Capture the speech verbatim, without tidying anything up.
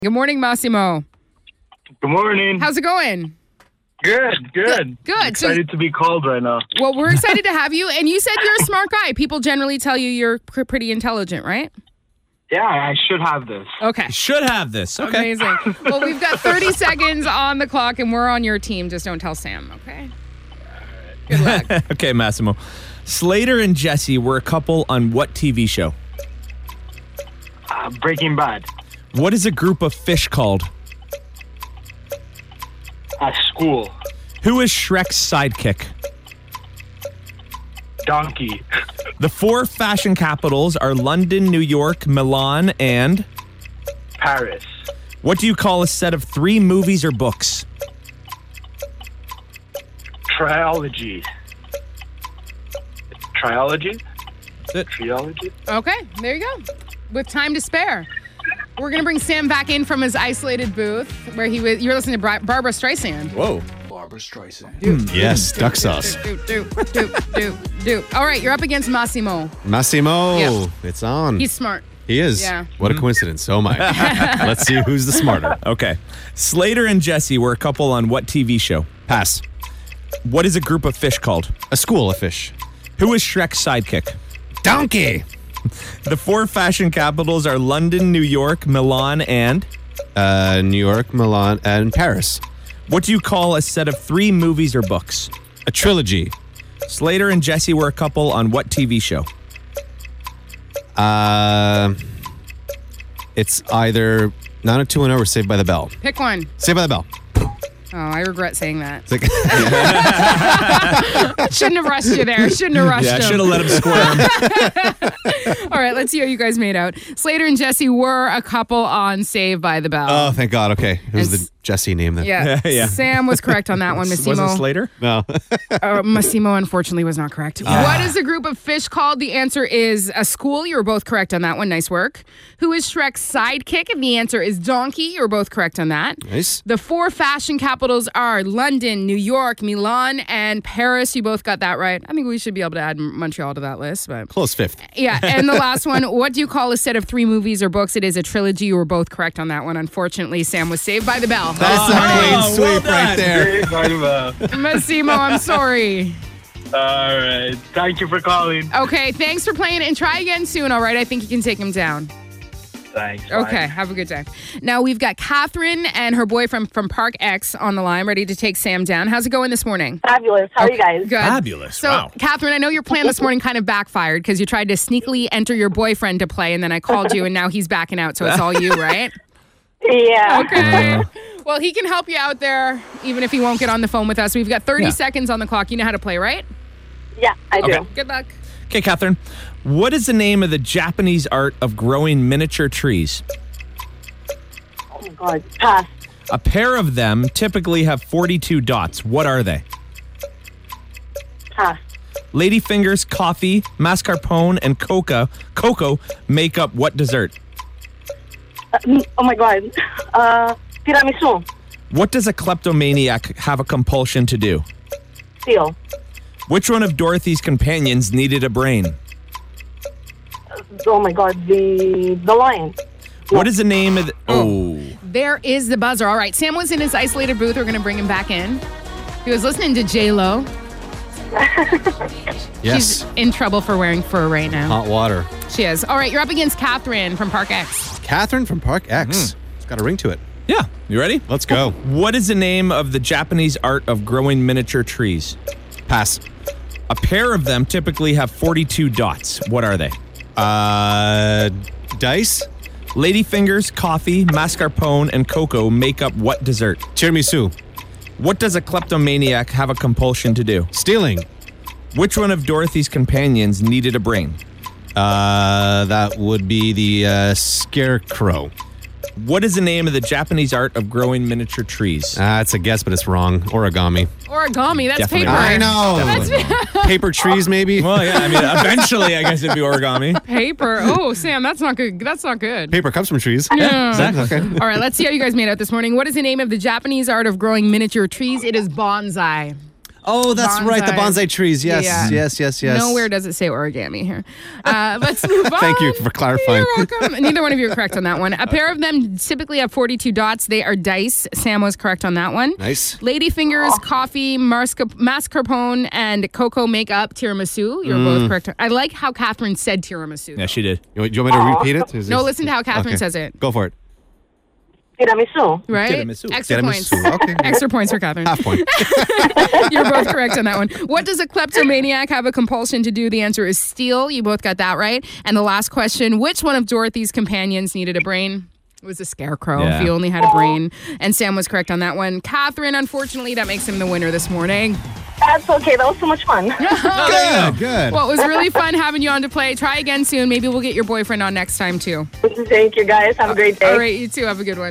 Good morning, Massimo. Good morning. How's it going? Good, good. Good. I'm excited So, to be called right now. well, we're excited to have you. And you said you're a smart guy. People generally tell you you're pr- pretty intelligent, right? Yeah, I should have this. Okay. Should have this. Okay. Amazing. Well, we've got thirty seconds on the clock, and we're on your team. Just don't tell Sam, okay? Good luck. Okay, Massimo. Slater and Jesse were a couple on what T V show? Uh, Breaking Bad. What is a group of fish called? At school. Who is Shrek's sidekick? Donkey. The four fashion capitals are London, New York, Milan, and... Paris. What do you call a set of three movies or books? Triology. Triology? That's it. Triology? Okay, there you go. With time to spare. We're going to bring Sam back in from his isolated booth where he was. You were listening to Bri- Barbara Streisand. Whoa. Barbara Streisand. Mm, yes, duck sauce. Do, do, do, do, do. All right, you're up against Massimo. Massimo, Yeah. it's on. He's smart. he is. Yeah. What a coincidence. So am I. Let's see who's the smarter. Okay. Slater and Jesse were a couple on what T V show? Pass. What is a group of fish called? A school of fish. Who is Shrek's sidekick? Donkey. The four fashion capitals are London, New York, Milan, and... Uh, New York, Milan, and Paris. What do you call a set of three movies or books? A trilogy. Slater and Jesse were a couple on what T V show? Uh, it's either nine oh two one oh or Saved by the Bell. Pick one. Saved by the Bell. Oh, I regret saying that. It's like, Shouldn't have rushed you there. Shouldn't have rushed Yeah, I him. should have let him squirm. All right, let's see how you guys made out. Slater and Jesse were a couple on Saved by the Bell. oh, thank God. Okay. It was It's- the Jesse name then. yeah. Yeah. Sam was correct on that one. Massimo, Was it Slater? No. uh, Massimo unfortunately was not correct. What is a group of fish called? The answer is a school. You were both correct on that one. Nice work. Who is Shrek's sidekick? The answer is Donkey. You were both correct on that. Nice. The four fashion capitals are London, New York, Milan, and Paris. You both got that right. I think we should be able to add Montreal to that list, but Close fifth. yeah. And the last one, what do you call a set of three movies or books? It is a trilogy. You were both correct on that one. Unfortunately, Sam was Saved by the Bell. That's a clean well sweep right done. there. Great, Barbara. Massimo, I'm sorry. All right. Thank you for calling. Okay, thanks for playing and try again soon, all right? I think you can take him down. Thanks. Bye. Okay, have a good day. Now we've got Catherine and her boyfriend from Park X on the line, ready to take Sam down. How's it going this morning? Fabulous. How are you guys? Good. Fabulous. So, Wow. Catherine, I know your plan this morning kind of backfired because you tried to sneakily enter your boyfriend to play, and then I called you, and now he's backing out, so it's all you, right? Yeah. Okay. Well, he can help you out there, even if he won't get on the phone with us. We've got thirty Yeah. seconds on the clock. You know how to play, right? Yeah, I do. Okay. Good luck. Okay, Catherine. What is the name of the Japanese art of growing miniature trees? Oh my God. Pass. A pair of them typically have forty-two dots. What are they? Pass. Ladyfingers, coffee, mascarpone, and coca, cocoa make up what dessert? Uh, mm, oh my God. Uh, tiramisu. What does a kleptomaniac have a compulsion to do? Steal. Which one of Dorothy's companions needed a brain? Oh my God. The the lion. What is the name of the... Oh. There is the buzzer. All right, Sam was in his isolated booth. We're going to bring him back in. He was listening to J-Lo. Yes. She's in trouble for wearing fur right now. Hot water. She is. All right, you're up against Catherine from Park X. Catherine from Park X. It's got a ring to it. Yeah. You ready? Let's go. What is the name of the Japanese art of growing miniature trees? Pass. A pair of them typically have forty-two dots. What are they? Uh, dice. Ladyfingers, coffee, mascarpone, and cocoa make up what dessert? Tiramisu. What does a kleptomaniac have a compulsion to do? Stealing. Which one of Dorothy's companions needed a brain? Uh, that would be the uh, scarecrow. What is the name of the Japanese art of growing miniature trees? Ah, it's a guess, but it's wrong. Origami. Origami, that's Definitely paper. right. I know. Paper trees, maybe. Well, yeah, I mean, eventually, I guess it'd be origami. Paper. Oh, Sam, that's not good. That's not good. Paper comes from trees. Yeah. Exactly. Okay. All right, let's see how you guys made out this morning. What is the name of the Japanese art of growing miniature trees? It is bonsai. Oh, that's right. The Bonsai. bonsai trees. Yes, Yeah. yes, yes, yes. Nowhere does it say origami here. Uh, let's move on. Thank you for clarifying. You're welcome. Neither one of you are correct on that one. A pair of them typically have forty-two dots. They are dice. Sam was correct on that one. Nice. Ladyfingers, coffee, mascarp- mascarpone, and cocoa make up tiramisu. You're Mm. both correct. I like how Catherine said tiramisu. Yeah, she did. You, you want me to repeat it? Is No, this- listen to how Catherine Okay. says it. Go for it. Tiramisu. Right? Tiramisu. Extra Tiramisu. points. Okay. Extra points for Catherine. Half point. You're both correct on that one. What does a kleptomaniac have a compulsion to do? The answer is steal. You both got that right. And the last question, which one of Dorothy's companions needed a brain? It was a scarecrow Yeah. if he only had a brain. And Sam was correct on that one. Catherine, unfortunately, that makes him the winner this morning. That's okay. That was so much fun. Good, good. Well, it was really fun having you on to play. Try again soon. Maybe we'll get your boyfriend on next time, too. Thank you, guys. Have a great day. All right, you too. Have a good one.